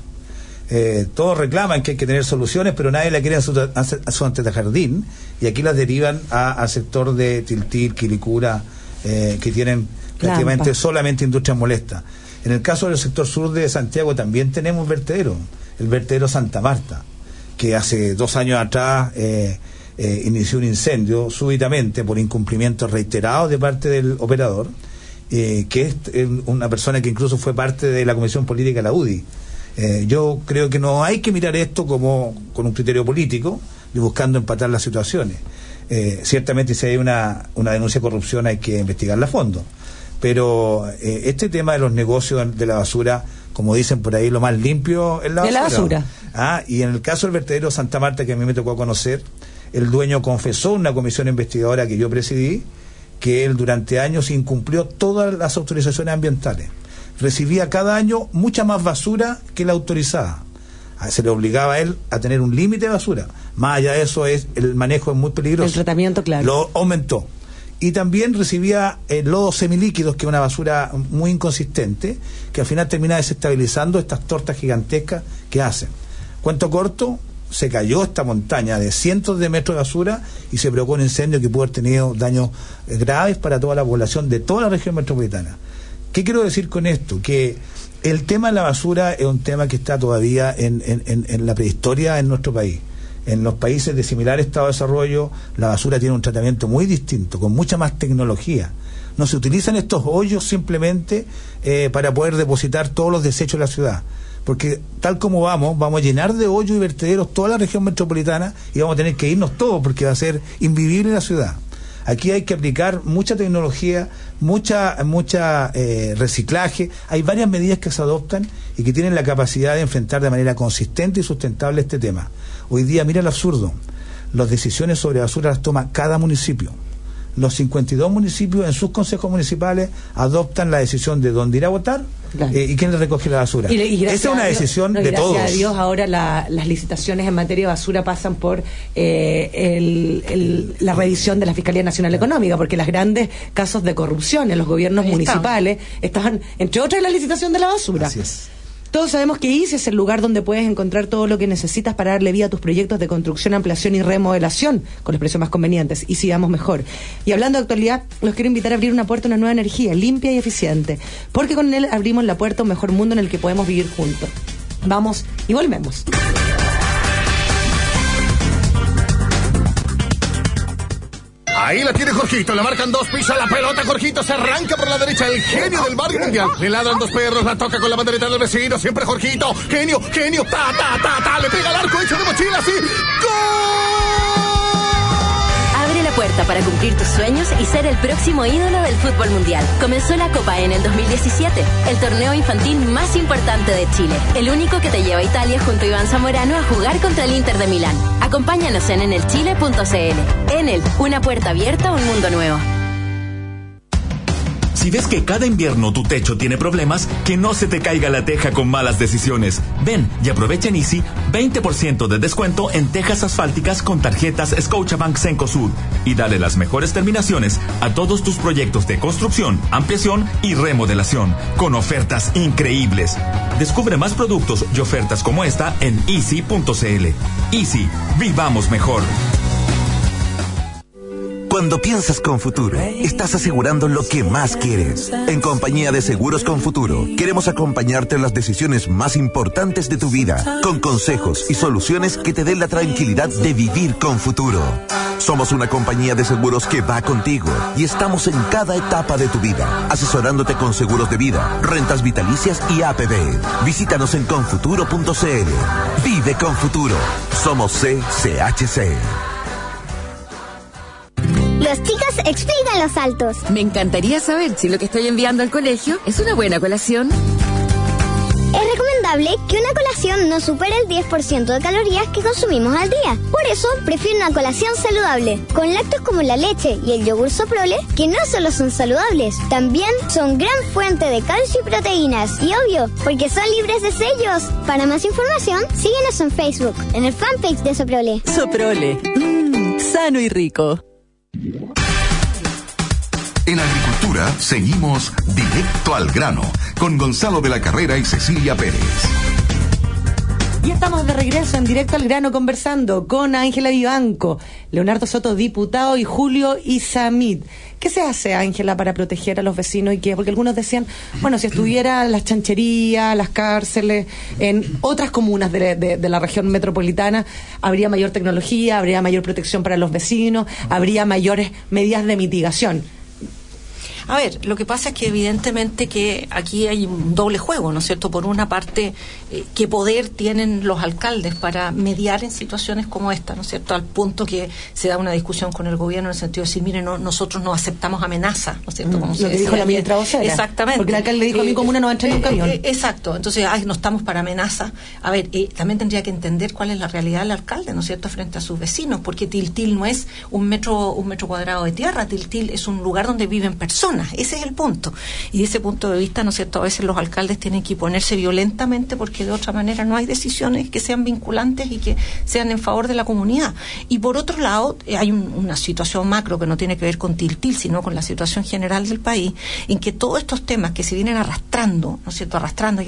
Todos reclaman que hay que tener soluciones, pero nadie la quiere a su antejardín, y aquí las derivan al sector de Tiltil, Quilicura, que tienen prácticamente solamente industrias molestas. En el caso del sector sur de Santiago también tenemos vertedero, el vertedero Santa Marta, que hace 2 años atrás inició un incendio súbitamente por incumplimientos reiterados de parte del operador, que es una persona que incluso fue parte de la Comisión Política de la UDI. Yo creo que no hay que mirar esto como con un criterio político y buscando empatar las situaciones. Ciertamente si hay una denuncia de corrupción hay que investigarla a fondo. Pero este tema de los negocios de la basura, como dicen por ahí, lo más limpio es la basura. Y en el caso del vertedero Santa Marta, que a mí me tocó conocer, el dueño confesó en una comisión investigadora que yo presidí que él durante años incumplió todas las autorizaciones ambientales. Recibía cada año mucha más basura que la autorizada. Se le obligaba a él a tener un límite de basura. Más allá de eso, el manejo es muy peligroso. El tratamiento, claro. Lo aumentó. Y también recibía lodos semilíquidos, que es una basura muy inconsistente, que al final termina desestabilizando estas tortas gigantescas que hacen. Cuento corto, se cayó esta montaña de cientos de metros de basura y se provocó un incendio que pudo haber tenido daños graves para toda la población de toda la región metropolitana. ¿Qué quiero decir con esto? Que el tema de la basura es un tema que está todavía en la prehistoria en nuestro país. En los países de similar estado de desarrollo, la basura tiene un tratamiento muy distinto, con mucha más tecnología. No se utilizan estos hoyos simplemente para poder depositar todos los desechos de la ciudad. Porque tal como vamos a llenar de hoyos y vertederos toda la región metropolitana y vamos a tener que irnos todos porque va a ser invivible la ciudad. Aquí hay que aplicar mucha tecnología, mucha reciclaje. Hay varias medidas que se adoptan y que tienen la capacidad de enfrentar de manera consistente y sustentable este tema. Hoy día, mira el absurdo, las decisiones sobre basura las toma cada municipio. Los 52 municipios en sus consejos municipales adoptan la decisión de dónde ir a votar, claro, y quién le recoge la basura. Esa es una decisión de todos. Gracias a Dios, ahora las licitaciones en materia de basura pasan por la revisión de la Fiscalía Nacional Económica, porque los grandes casos de corrupción en los gobiernos municipales estaban, entre otras, en la licitación de la basura. Así es. Todos sabemos que ICE es el lugar donde puedes encontrar todo lo que necesitas para darle vida a tus proyectos de construcción, ampliación y remodelación con los precios más convenientes, y sigamos mejor. Y hablando de actualidad, los quiero invitar a abrir una puerta a una nueva energía, limpia y eficiente, porque con él abrimos la puerta a un mejor mundo en el que podemos vivir juntos. Vamos y volvemos. Ahí la tiene Jorgito, le marcan dos, pisa la pelota, Jorgito se arranca por la derecha, el genio del barrio mundial. Le ladran dos perros, la toca con la banderita del vecino, siempre Jorgito, genio, le pega al arco, hecho de mochila, así, ¡gol! Abre la puerta para cumplir tus sueños y ser el próximo ídolo del fútbol mundial. Comenzó la Copa en el 2017, el torneo infantil más importante de Chile. El único que te lleva a Italia junto a Iván Zamorano a jugar contra el Inter de Milán. Acompáñanos en enelchile.cl. Enel, una puerta abierta a un mundo nuevo. Si ves que cada invierno tu techo tiene problemas, que no se te caiga la teja con malas decisiones. Ven y aprovecha en Easy 20% de descuento en tejas asfálticas con tarjetas Scotiabank Cencosud y dale las mejores terminaciones a todos tus proyectos de construcción, ampliación y remodelación con ofertas increíbles. Descubre más productos y ofertas como esta en easy.cl. Easy, vivamos mejor. Cuando piensas con Futuro, estás asegurando lo que más quieres. En compañía de Seguros con Futuro, queremos acompañarte en las decisiones más importantes de tu vida, con consejos y soluciones que te den la tranquilidad de vivir con futuro. Somos una compañía de seguros que va contigo y estamos en cada etapa de tu vida, asesorándote con seguros de vida, rentas vitalicias y APB. Visítanos en confuturo.cl. Vive con Futuro. Somos CCHC. Los chicos explican los saltos. Me encantaría saber si lo que estoy enviando al colegio es una buena colación. Es recomendable que una colación no supere el 10% de calorías que consumimos al día. Por eso, prefiero una colación saludable, con lácteos como la leche y el yogur Soprole, que no solo son saludables, también son gran fuente de calcio y proteínas. Y obvio, porque son libres de sellos. Para más información, síguenos en Facebook, en el fanpage de Soprole. Soprole, sano y rico. En Agricultura seguimos directo al grano con Gonzalo de la Carrera y Cecilia Pérez. Y estamos de regreso en Directo al Grano conversando con Ángela Vivanco, Leonardo Soto, diputado, y Julio Isamit. ¿Qué se hace, Ángela, para proteger a los vecinos? ¿Y qué? Porque algunos decían, bueno, si estuvieran las chancherías, las cárceles, en otras comunas de la región metropolitana, habría mayor tecnología, habría mayor protección para los vecinos, habría mayores medidas de mitigación. A ver, lo que pasa es que evidentemente que aquí hay un doble juego, ¿no es cierto? Por una parte, ¿qué poder tienen los alcaldes para mediar en situaciones como esta, ¿no es cierto? Al punto que se da una discusión con el gobierno en el sentido de decir, miren, nosotros no aceptamos amenazas, ¿no es cierto? Como lo que dijo la ministra vocera. Exactamente. Porque el alcalde dijo, a mi comuna no va a entrar en un camión. Exacto. Entonces, no estamos para amenazas. A ver, también tendría que entender cuál es la realidad del alcalde, ¿no es cierto?, frente a sus vecinos, porque Tiltil no es un metro cuadrado de tierra, Tiltil es un lugar donde viven personas, ese es el punto. Y de ese punto de vista, ¿no es cierto?, a veces los alcaldes tienen que ponerse violentamente porque de otra manera no hay decisiones que sean vinculantes y que sean en favor de la comunidad. Y por otro lado, hay una situación macro que no tiene que ver con Tiltil, sino con la situación general del país, en que todos estos temas que se vienen arrastrando, ¿no es cierto?, arrastrando,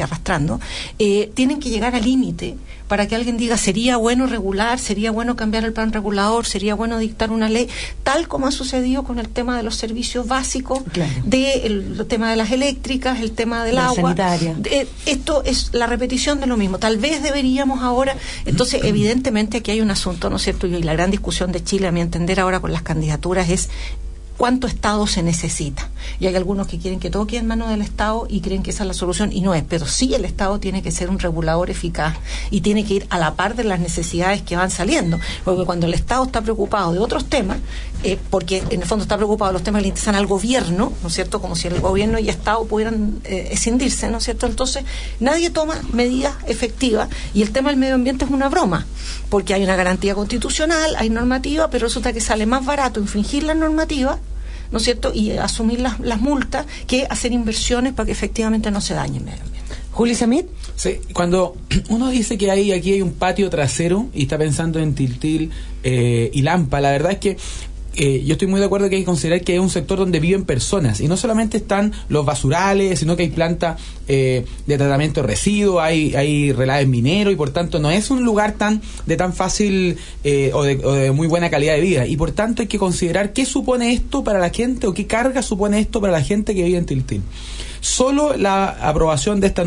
tienen que llegar al límite para que alguien diga, sería bueno regular, sería bueno cambiar el plan regulador, sería bueno dictar una ley, tal como ha sucedido con el tema de los servicios básicos, claro, el tema de las eléctricas, el tema del agua. Sanitaria. Esto es la repetición de lo mismo. Tal vez deberíamos ahora, entonces evidentemente aquí hay un asunto, ¿no es cierto? Y la gran discusión de Chile, a mi entender ahora con las candidaturas, es cuánto Estado se necesita. Y hay algunos que quieren que todo quede en manos del Estado y creen que esa es la solución, y no es. Pero sí, el Estado tiene que ser un regulador eficaz y tiene que ir a la par de las necesidades que van saliendo. Porque cuando el Estado está preocupado de otros temas, porque en el fondo está preocupado de los temas que le interesan al gobierno, ¿no es cierto?, como si el gobierno y el Estado pudieran escindirse, ¿no es cierto? Entonces, nadie toma medidas efectivas, y el tema del medio ambiente es una broma, porque hay una garantía constitucional, hay normativa, pero resulta que sale más barato infringir la normativa, ¿no es cierto?, y asumir las multas, que hacer inversiones para que efectivamente no se dañe el medio ambiente. Juli Samit. Sí, cuando uno dice que aquí hay un patio trasero y está pensando en Tiltil y Lampa, la verdad es que yo estoy muy de acuerdo que hay que considerar que es un sector donde viven personas, y no solamente están los basurales, sino que hay plantas de tratamiento de residuos, hay relaves mineros, y por tanto no es un lugar de tan fácil o de muy buena calidad de vida, y por tanto hay que considerar qué supone esto para la gente, o qué carga supone esto para la gente que vive en Tiltil. Solo la aprobación de esta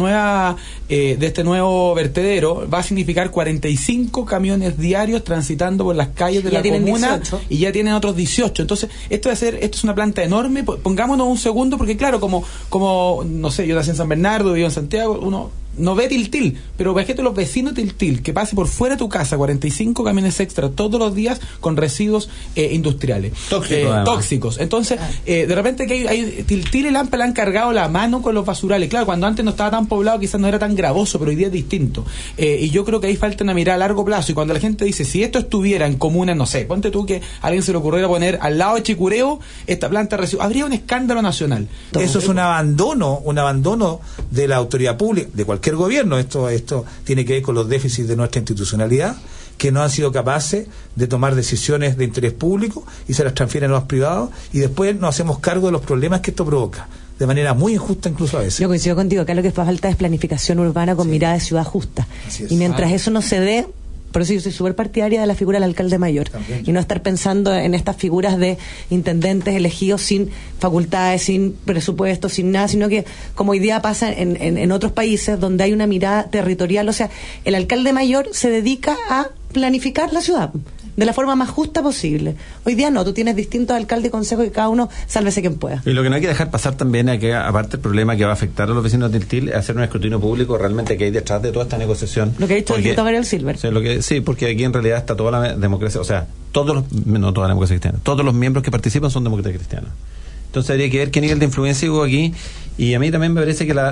de este nuevo vertedero va a significar 45 camiones diarios transitando por las calles de la comuna, 18. Y ya tienen otros 18. Entonces, esto es una planta enorme. Pongámonos un segundo, porque claro, como no sé, yo nací en San Bernardo, vivo en Santiago, uno no ve Tiltil, pero imagínate los vecinos de Tiltil, que pase por fuera de tu casa 45 camiones extra todos los días con residuos industriales tóxicos. Entonces, de repente que hay Tiltil y Lampa le han cargado la mano con los basurales. Claro, cuando antes no estaba tan poblado quizás no era tan gravoso, pero hoy día es distinto. Y yo creo que ahí falta una mirada a largo plazo. Y cuando la gente dice, si esto estuviera en comuna, no sé, ponte tú que a alguien se le ocurriera poner al lado de Chicureo esta planta de residuos, habría un escándalo nacional. Eso es un abandono de la autoridad pública, de cualquier gobierno. Esto tiene que ver con los déficits de nuestra institucionalidad, que no han sido capaces de tomar decisiones de interés público y se las transfieren a los privados, y después nos hacemos cargo de los problemas que esto provoca, de manera muy injusta incluso a veces. Yo coincido contigo, acá lo que falta es planificación urbana con mirada de ciudad justa. Y mientras eso no se dé, por eso yo soy súper partidaria de la figura del alcalde mayor. También. Y no estar pensando en estas figuras de intendentes elegidos sin facultades, sin presupuesto, sin nada, sino que como hoy día pasa en otros países donde hay una mirada territorial. O sea, el alcalde mayor se dedica a planificar la ciudad de la forma más justa posible. Hoy día no, tú tienes distintos alcaldes y consejos, y cada uno sálvese quien pueda. Y lo que no hay que dejar pasar también es que, aparte el problema que va a afectar a los vecinos de Tiltil, es hacer un escrutinio público realmente que hay detrás de toda esta negociación. Lo que ha dicho el diputado Gabriel Silver. Sí, porque aquí en realidad está toda la democracia, o sea, no toda la democracia cristiana, todos los miembros que participan son demócratas cristianos. Entonces habría que ver qué nivel de influencia hubo aquí, y a mí también me parece que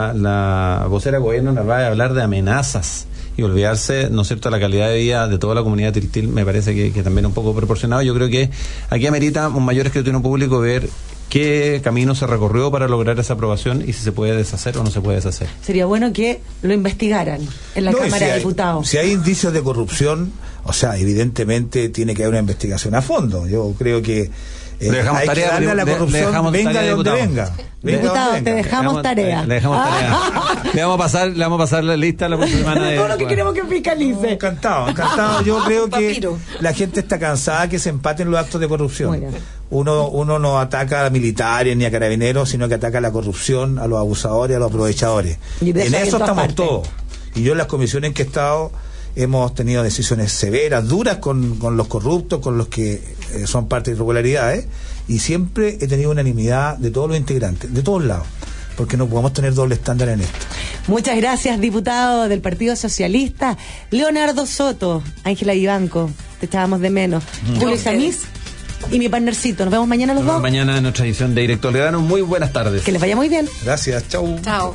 la vocera de gobierno nos va a hablar de amenazas y olvidarse, ¿no es cierto?, la calidad de vida de toda la comunidad de Tiltil. Me parece que también es un poco proporcionado. Yo creo que aquí amerita un mayor escrutinio público, ver qué camino se recorrió para lograr esa aprobación y si se puede deshacer o no se puede deshacer. Sería bueno que lo investigaran en la Cámara de Diputados. Si hay indicios de corrupción, o sea, evidentemente tiene que haber una investigación a fondo. Yo creo que hay que darle a la corrupción, venga de donde venga. Diputado, te dejamos tarea. Le dejamos tarea. Le vamos a pasar la lista la próxima semana. Todo lo que queremos que fiscalice. Encantado. Yo creo que la gente está cansada que se empaten los actos de corrupción. Uno no ataca a militares ni a carabineros, sino que ataca a la corrupción, a los abusadores, a los aprovechadores. En eso estamos todos. Y yo en las comisiones en que he estado hemos tenido decisiones severas, duras con los corruptos, con los que son parte de irregularidades, y siempre he tenido unanimidad de todos los integrantes, de todos lados, porque no podemos tener doble estándar en esto. Muchas gracias, diputado del Partido Socialista, Leonardo Soto. Ángela Vivanco, te echábamos de menos. Julio Samís y mi partnercito. Nos vemos mañana los dos. Mañana en nuestra edición de Directo al Grano. Muy buenas tardes. Que les vaya muy bien. Gracias, chau. Chao.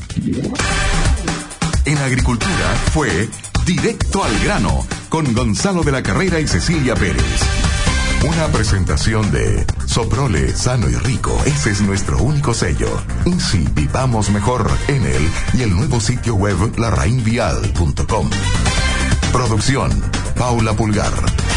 En Agricultura fue Directo al Grano con Gonzalo de la Carrera y Cecilia Pérez. Una presentación de Soprole, sano y rico. Ese es nuestro único sello. Easy, vivamos mejor en él y el nuevo sitio web larrainvial.com. Producción, Paula Pulgar.